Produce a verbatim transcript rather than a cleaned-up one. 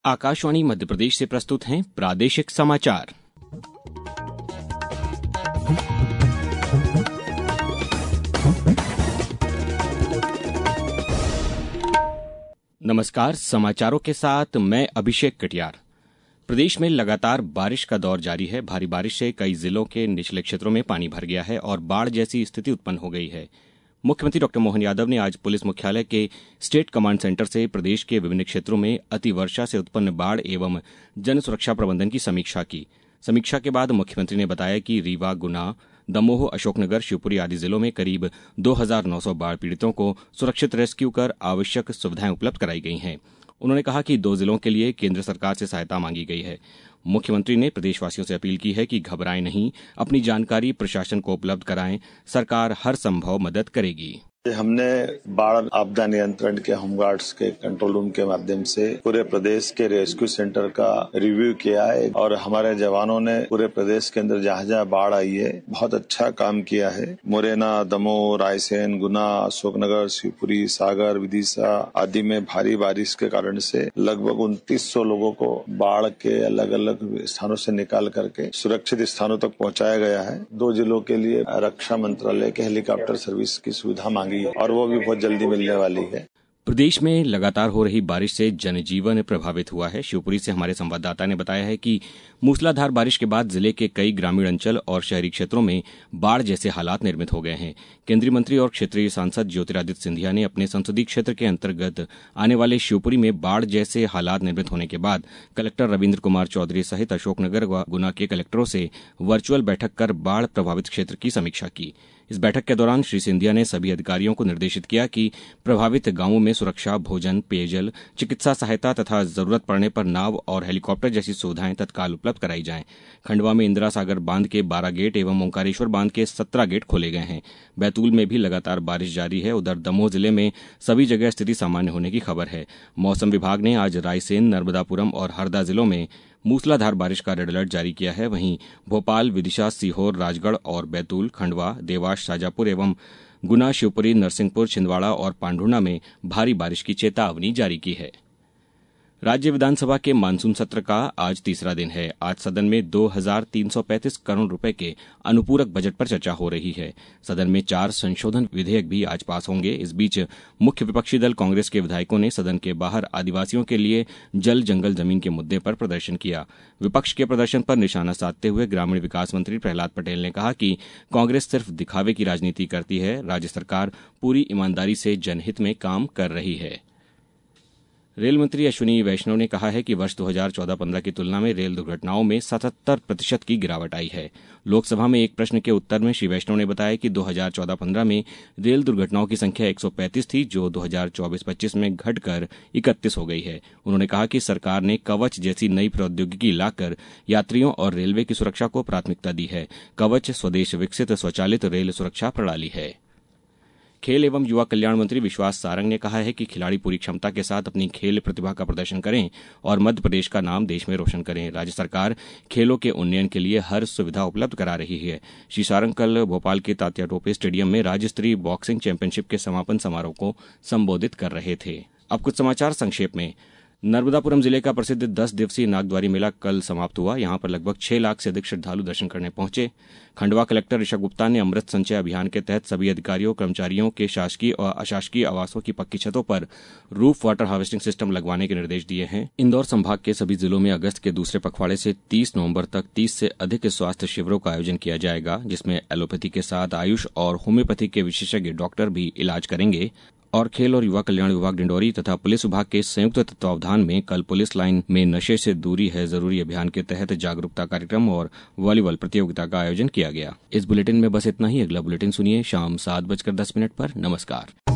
आकाशवाणी मध्य प्रदेश से प्रस्तुत हैं प्रादेशिक समाचार। नमस्कार, समाचारों के साथ मैं अभिषेक कटियार। प्रदेश में लगातार बारिश का दौर जारी है। भारी बारिश से कई जिलों के निचले क्षेत्रों में पानी भर गया है और बाढ़ जैसी स्थिति उत्पन्न हो गई है। मुख्यमंत्री डॉक्टर मोहन यादव ने आज पुलिस मुख्यालय के स्टेट कमांड सेंटर से प्रदेश के विभिन्न क्षेत्रों में अति वर्षा से उत्पन्न बाढ़ एवं जन सुरक्षा प्रबंधन की समीक्षा की। समीक्षा के बाद मुख्यमंत्री ने बताया कि रीवा, गुना, दमोह, अशोकनगर, शिवपुरी आदि जिलों में करीब दो हजार नौ सौ बाढ़ पीड़ितों को सुरक्षित रेस्क्यू कर आवश्यक सुविधाएं उपलब्ध कराई गई हैं। उन्होंने कहा कि दो जिलों के लिए केंद्र सरकार से सहायता मांगी गई है। मुख्यमंत्री ने प्रदेशवासियों से अपील की है कि घबराएं नहीं, अपनी जानकारी प्रशासन को उपलब्ध कराएं। सरकार हर संभव मदद करेगी। हमने बाढ़ आपदा नियंत्रण के होमगार्ड्स के कंट्रोल रूम के माध्यम से पूरे प्रदेश के रेस्क्यू सेंटर का रिव्यू किया है और हमारे जवानों ने पूरे प्रदेश के अंदर जहाँ जहाँ बाढ़ आई है बहुत अच्छा काम किया है। मुरैना, दमोह, रायसेन, गुना, अशोकनगर, शिवपुरी, सागर, विदिशा आदि में भारी बारिश के कारण से लगभग उनतीस सौ लोगों को बाढ़ के अलग अलग स्थानों से निकाल करके सुरक्षित स्थानों तक पहुँचाया गया है। दो जिलों के लिए रक्षा मंत्रालय के हेलीकॉप्टर सर्विस की सुविधा मांगी और वो भी बहुत जल्दी मिलने वाली है। प्रदेश में लगातार हो रही बारिश से जनजीवन प्रभावित हुआ है। शिवपुरी से हमारे संवाददाता ने बताया है कि मूसलाधार बारिश के बाद जिले के कई ग्रामीण अंचल और शहरी क्षेत्रों में बाढ़ जैसे हालात निर्मित हो गए हैं। केंद्रीय मंत्री और क्षेत्रीय सांसद ज्योतिरादित्य सिंधिया ने अपने संसदीय क्षेत्र के अंतर्गत आने वाले शिवपुरी में बाढ़ जैसे हालात निर्मित होने के बाद कलेक्टर रविन्द्र कुमार चौधरी सहित अशोकनगर व गुना के कलेक्टरों से वर्चुअल बैठक कर बाढ़ प्रभावित क्षेत्र की समीक्षा की। इस बैठक के दौरान श्री सिंधिया ने सभी अधिकारियों को निर्देशित किया कि प्रभावित गांवों में सुरक्षा, भोजन, पेयजल, चिकित्सा सहायता तथा जरूरत पड़ने पर नाव और हेलीकॉप्टर जैसी सुविधाएं तत्काल उपलब्ध कराई जाएं। खंडवा में इंदिरा सागर बांध के बारह गेट एवं ओंकारेश्वर बांध के सत्रह गेट खोले गए हैं। बैतूल में भी लगातार बारिश जारी है। उधर दमोह जिले में सभी जगह स्थिति सामान्य होने की खबर है। मौसम विभाग ने आज रायसेन, नर्मदापुरम और हरदा जिलों में मूसलाधार बारिश का रेड अलर्ट जारी किया है। वहीं भोपाल, विदिशा, सीहोर, राजगढ़ और बैतूल, खंडवा, देवास, शाजापुर एवं गुना, शिवपुरी, नरसिंहपुर, छिंदवाड़ा और पांढुर्णा में भारी बारिश की चेतावनी जारी की है। राज्य विधानसभा के मानसून सत्र का आज तीसरा दिन है। आज सदन में दो हजार तीन सौ पैंतीस करोड़ रुपए के अनुपूरक बजट पर चर्चा हो रही है। सदन में चार संशोधन विधेयक भी आज पास होंगे। इस बीच मुख्य विपक्षी दल कांग्रेस के विधायकों ने सदन के बाहर आदिवासियों के लिए जल, जंगल, जमीन के मुद्दे पर प्रदर्शन किया। विपक्ष के प्रदर्शन पर निशाना साधते हुए ग्रामीण विकास मंत्री प्रहलाद पटेल ने कहा कि कांग्रेस सिर्फ दिखावे की राजनीति करती है। राज्य सरकार पूरी ईमानदारी से जनहित में काम कर रही है। रेल मंत्री अश्विनी वैष्णव ने कहा है कि वर्ष दो हजार चौदह पंद्रह की तुलना में रेल दुर्घटनाओं में सतहत्तर प्रतिशत की गिरावट आई है। लोकसभा में एक प्रश्न के उत्तर में श्री वैष्णव ने बताया कि दो हजार चौदह पंद्रह में रेल दुर्घटनाओं की संख्या एक सौ पैंतीस थी, जो दो हजार चौबीस पच्चीस में घटकर इकतीस हो गई है। उन्होंने कहा कि सरकार ने कवच जैसी नई प्रौद्योगिकी लाकर यात्रियों और रेलवे की सुरक्षा को प्राथमिकता दी है। कवच स्वदेश विकसित स्वचालित रेल सुरक्षा प्रणाली है। खेल एवं युवा कल्याण मंत्री विश्वास सारंग ने कहा है कि खिलाड़ी पूरी क्षमता के साथ अपनी खेल प्रतिभा का प्रदर्शन करें और मध्य प्रदेश का नाम देश में रोशन करें। राज्य सरकार खेलों के उन्नयन के लिए हर सुविधा उपलब्ध करा रही है। श्री सारंग कल भोपाल के तात्या टोपे स्टेडियम में राज्य स्तरीय बॉक्सिंग चैंपियनशिप के समापन समारोह को संबोधित कर रहे थे। अब कुछ समाचार संक्षेप में। नर्मदापुरम जिले का प्रसिद्ध दस दिवसीय नागद्वारी मेला कल समाप्त हुआ। यहां पर लगभग छह लाख से अधिक श्रद्धालु दर्शन करने पहुंचे। खंडवा कलेक्टर ऋषभ गुप्ता ने अमृत संचय अभियान के तहत सभी अधिकारियों, कर्मचारियों के शासकीय और अशासकीय आवासों की पक्की छतों पर रूफ वाटर हार्वेस्टिंग सिस्टम लगवाने के निर्देश दिए हैं। इंदौर संभाग के सभी जिलों में अगस्त के दूसरे पखवाड़े से तीस नवंबर तक तीस से अधिक स्वास्थ्य शिविरों का आयोजन किया जाएगा, जिसमें एलोपैथी के साथ आयुष और होम्योपैथी के विशेषज्ञ डॉक्टर भी इलाज करेंगे। और खेल और युवा कल्याण विभाग डिंडौरी तथा पुलिस विभाग के संयुक्त तत्वावधान में कल पुलिस लाइन में नशे से दूरी है जरूरी अभियान के तहत जागरूकता कार्यक्रम और वॉलीबॉल प्रतियोगिता का आयोजन किया गया। इस बुलेटिन में बस इतना ही। अगला बुलेटिन सुनिए शाम सात बजकर दस मिनट पर। नमस्कार।